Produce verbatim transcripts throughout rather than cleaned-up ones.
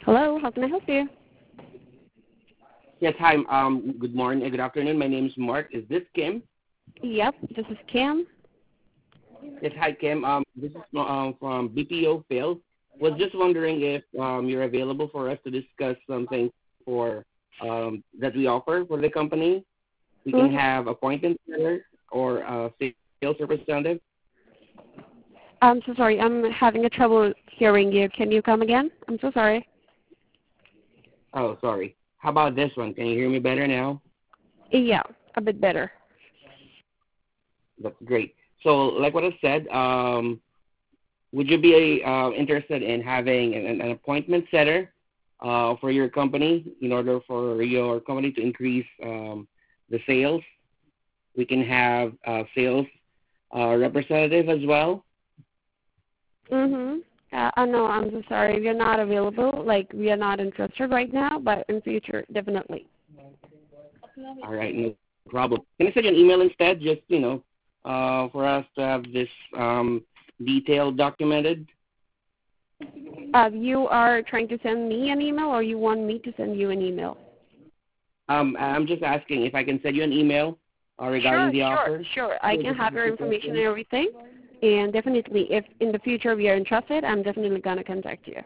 Hello, how can I help you? Yes, hi. Um, good morning. uh, Good afternoon. My name is Mark. Is this Kim? Yep, this is Kim. Yes, hi, Kim. Um, this is um, from B P O Phil. Was just wondering if um, you're available for us to discuss something for um, that we offer for the company. We can Mm-hmm. have appointment setter or uh, sales representative. I'm so sorry, I'm having a trouble hearing you. Can you come again? I'm so sorry. Oh, sorry. How about this one? Can you hear me better now? Yeah, a bit better. That's great. So, like what I said, um, would you be uh, interested in having an, an appointment setter uh, for your company in order for your company to increase um, the sales? We can have a sales uh, representative as well. Mm-hmm. Uh, uh, no, I'm so sorry. We are not available. Like, we are not interested right now, but in future, definitely. All right, no problem. Can I send you an email instead, just, you know, uh, for us to have this um, detail documented? Uh, you are trying to send me an email, or you want me to send you an email? Um, I'm just asking if I can send you an email uh, regarding Sure, the sure, offer. sure. I can have your information and everything. And definitely, if in the future we are interested, I'm definitely going to contact you.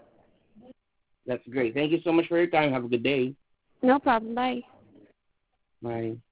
That's great. Thank you so much for your time. Have a good day. No problem. Bye. Bye.